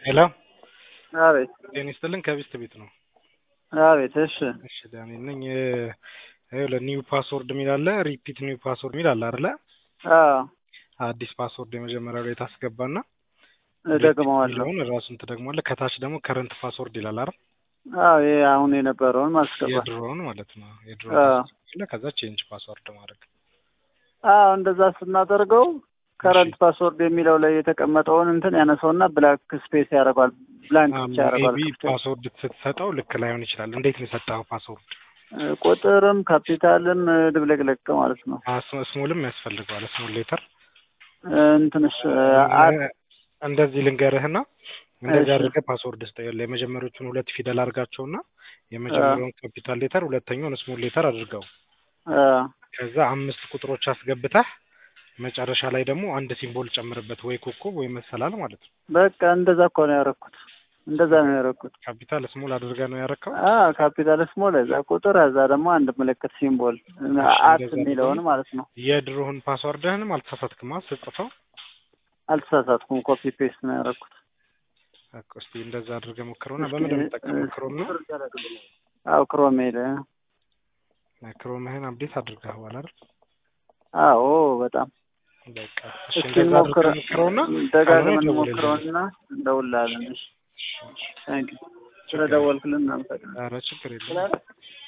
ሄሎ አቤት ጤና ይስጥልን ከቢስት ቤት ነው። አቤት። እሺ እሺ ዳኒ ነኝ። ኒው ፓስወርድ የሚል አለ፣ ሪፒት ኒው ፓስወርድ የሚል አለ አይደለ? አዎ አዲስ ፓስወርድ የመጀመሪያው ላይ ታስገባና እደግመዋለሁ። ራሱን ትደግመዋለህ። ከታች ደግሞ ከረንት ፓስወርድ ይላል አይደል? አዎ ይሄ አሁን የነበረውን ማስገባት የድሮውን ማለት ነው። የድሮውን ከዛ ቼንጅ ፓስወርድ ማድረግ። አዎ እንደዛ ስናደርገው ከረንት ፓስወርድ የሚለው ላይ የተቀመጠውን እንትን ያነሳውና ብላክ ስፔስ ያደርጋል። ብላንክ ብቻ ያደርጋል። ፓስወርድ ስትሰጠው ልክ ላይሆን ይችላል። እንዴት ነው የሰጠኸው ፓስወርድ? ቁጥርም ካፒታልም ድብልቅልቅ ማለት ነው። ስሞልም ያስፈልገዋል። ስሞል ሌተር እንትንሽ እንደዚህ ልንገርህና እንደዚህ አድርገህ ፓስወርድ ስጠይል የመጀመሪያዎቹን ሁለት ፊደል አድርጋቸውና የመጀመሪያውን ካፒታል ሌተር ሁለተኛውን ስሞል ሌተር አድርገው ከዛ 5 ቁጥሮች አስገብተህ መጨረሻ ላይ ደግሞ አንድ ሲምቦል ጨምርበት፣ ወይ ኮከብ ወይ መሰላል ማለት ነው። በቃ እንደዛ እኮ ነው ያደረኩት። እንደዛ ነው ያደረኩት። ካፒታል ስሞል አድርገህ ነው ያደረከው? ካፒታል ስሞል እዛ ቁጥር እዛ ደግሞ አንድ ምልክት ሲምቦል አት የሚለውን ማለት ነው። የድሮህን ፓስወርድህንም አልተሳሳትክማ ስትጽፈው? አልተሳሳትኩም። ኮፒ ፔስት ነው ያደረኩት። እስቲ እንደዛ አድርገህ ሞክረውና በምን እንደምትጠቀመው ክሮም ነው? አዎ ክሮም ሄደ። ክሮምህን አፕዴት አድርገኸዋል አይደል? አዎ በጣም በቃ እሺ እንደዛ አድርገህ ሞክረውና ደጋግመን ሞክረውና እንደውላለን። እሺ ታንክ ዩ ስለደወልክልን እናመሰግናለን። ኧረ ችግር የለም።